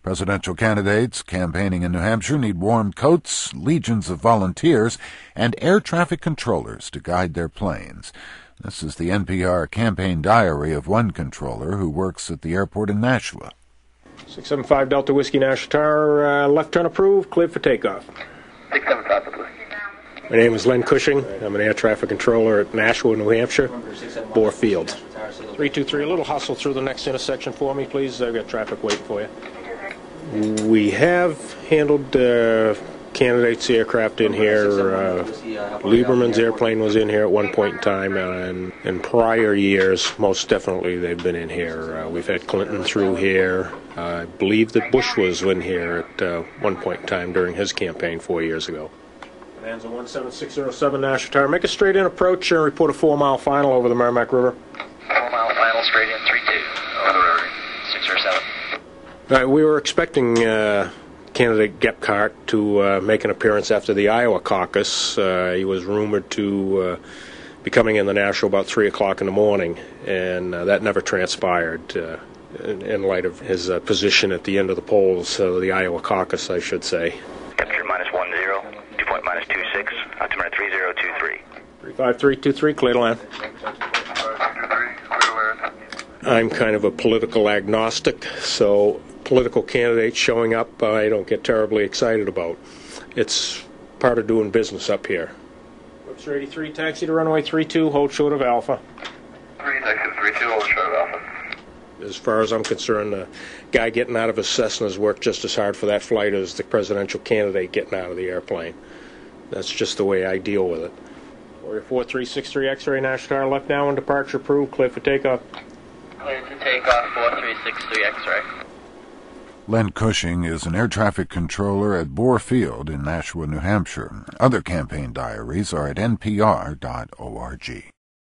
Presidential candidates campaigning in New Hampshire need warm coats, legions of volunteers, and air traffic controllers to guide their planes. This is the NPR campaign diary of one controller who works at the airport in Nashua. 675 Delta Whiskey Nashua, left turn approved, cleared for takeoff. 675 Delta Whiskey. My name is Len Cushing. I'm an air traffic controller at Nashua, New Hampshire, Boar Field. 323, a little hustle through the next intersection for me, please. I've got traffic waiting for you. We have handled candidates' aircraft in here. Lieberman's airplane was in here at one point in time, and in prior years, most definitely they've been in here. We've had Clinton through here. I believe that Bush was in here at one point in time during his campaign 4 years ago. Bonanza 17607 Nashua Tower. Make a straight-in approach and report a 4-mile final over the Merrimack River. 4-mile final, straight in, 32. Over 607. All right, we were expecting candidate Gephardt to make an appearance after the Iowa caucus. He was rumored to be coming in the Nashua about 3 o'clock in the morning, and that never transpired in light of his position at the end of the polls, the Iowa caucus, I should say. Temperature -10, dew point -26, altimeter 3023. 35323, clear to land. 523, clear to land. I'm kind of a political agnostic, so political candidates showing up I don't get terribly excited about. It's part of doing business up here. Webster 83, taxi to runway 32, hold short of Alpha. 3, taxi 32, hold short of Alpha. As far as I'm concerned, the guy getting out of his Cessna's worked just as hard for that flight as the presidential candidate getting out of the airplane. That's just the way I deal with it. Warrior 4363 X-ray Nashua Tower, left now and departure approved, clear for takeoff. Clear to takeoff, 4363 X-ray. Len Cushing is an air traffic controller at Boar Field in Nashua, New Hampshire. Other campaign diaries are at npr.org.